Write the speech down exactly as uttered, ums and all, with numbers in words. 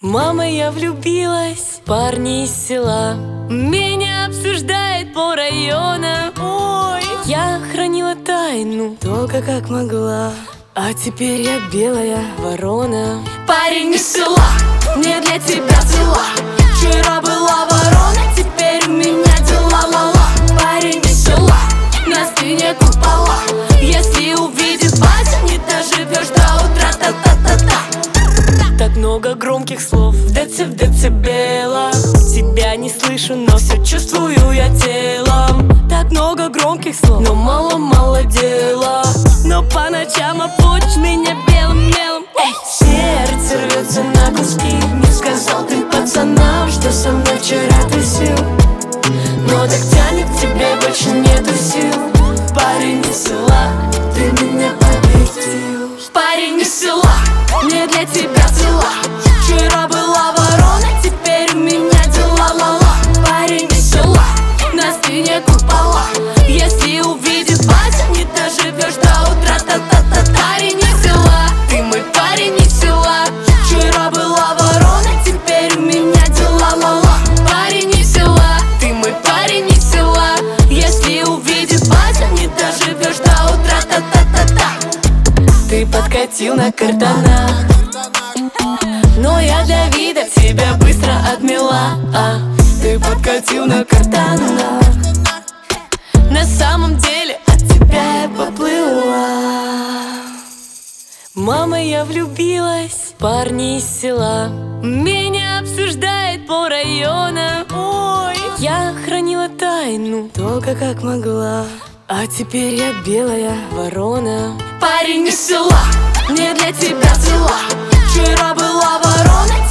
Мама, я влюбилась, парни из села меня обсуждает по районам. Ой, я хранила тайну только как могла, а теперь я белая ворона. Парень из села, не для тебя взяла. Вчера была ворона, теперь у меня дела ла-ла. Парень из села, на спине купола. Если увидит батя, не доживешь до утра. Та-та-та-та. Так много громких слов в деци, в децибелах. Тебя не слышу, но все чувствую я телом. Так много громких слов, но мало-мало дела. Но по ночам опучишь меня белым мелом. Эй! Сердце рвется на куски. Не сказал ты пацанам, что со мной вчера тусил, но так тянет к тебе, больше нету сил. Парень из села, ты меня победил. Парень из села, не для тебя взяла. Вчера была ворона, теперь у меня дела ла-ла. Парень из села, на спине купола. Если увидит батя, не доживешь до утра. Та-та-та-та. Парень из села, ты мой парень из села. Вчера была ворона, теперь у меня дела ла-ла. Парень из села, ты мой парень из села. Если увидит батя, не доживешь до утра. Та-та-та-та. Ты подкатил на картонах, но я для вида тебя быстро отмела. а, Ты подкатил на картонах, на самом деле от тебя я поплыла. Мама, я влюбилась, парни из села меня обсуждает по районам. Ой, я хранила тайну только как могла, а теперь я белая ворона. Парень из села, не для тебя взяла. Вчера была ворона,